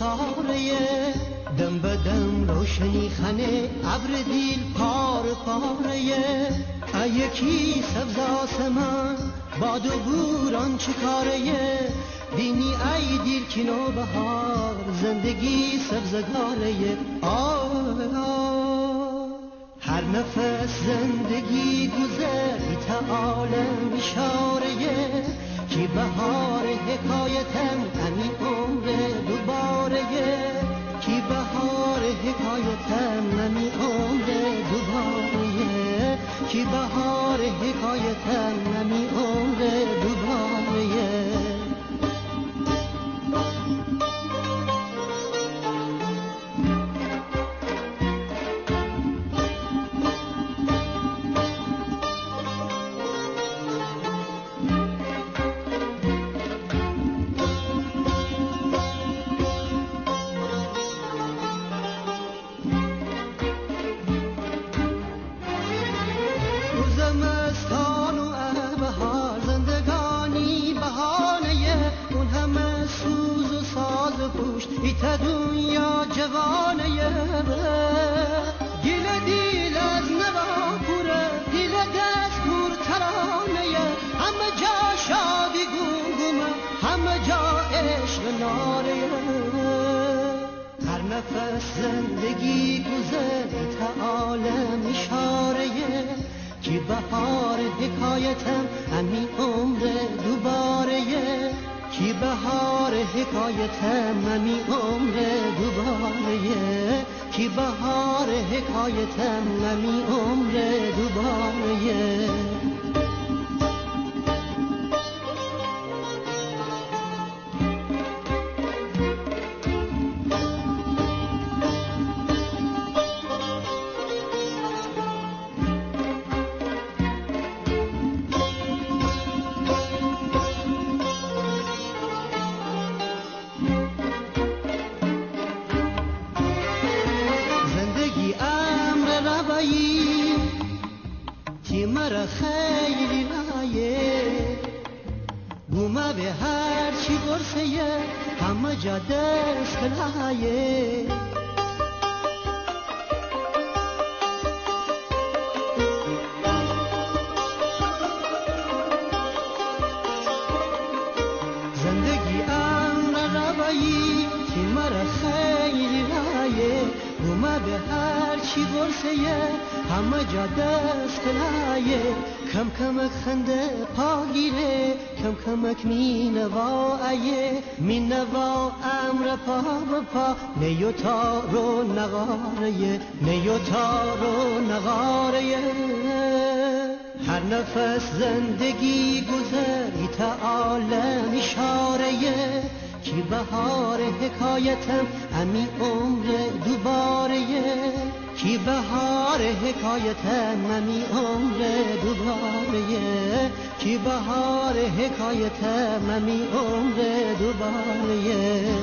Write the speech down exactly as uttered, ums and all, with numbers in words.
ستاره دم به دم روشنی خنه ابر دیل پار پاره یکی سبز آسمان باد و بوران چه کاره بینی ای دیر که نو بهار زندگی سبزگاره آه آه هر نفس زندگی گذری تا عالم اشاره که بهار حکایتم همین عمر دوباره که بهار حکایتم همین عمر دوباره که بهار حکایتم همین عمر دوباره ایتا دنیا جوانه گل دیل از نوا پوره دیل دست پور ترانه همه جا شادی گمگمه همه جا عشق ناره هر نفس زندگی گذری تا عالم اشاره که بهار حکایتم همین عمر دوباره کی بهار حکایتم همین عمر دوباره کی بهار حکایتم همین عمر دوباره مرا خیلی لایه بوما به هر چی برسه همه جا دست لایه زندگی امر روایی که مرا خیلی لایه بوما به هر چی برسه همه جا دست لایه کم کمک خنده پاگیره کم کمک می نوایه می نوا امر پا به پا نیو تارو نغاره نیو تارو نغاره هر نفس زندگی گذری تا عالم اشاره که بهار حکایتم همین عمر دوباره کی بهار حکایتم همین عمر دوباره کی بهار حکایتم همین عمر دوباره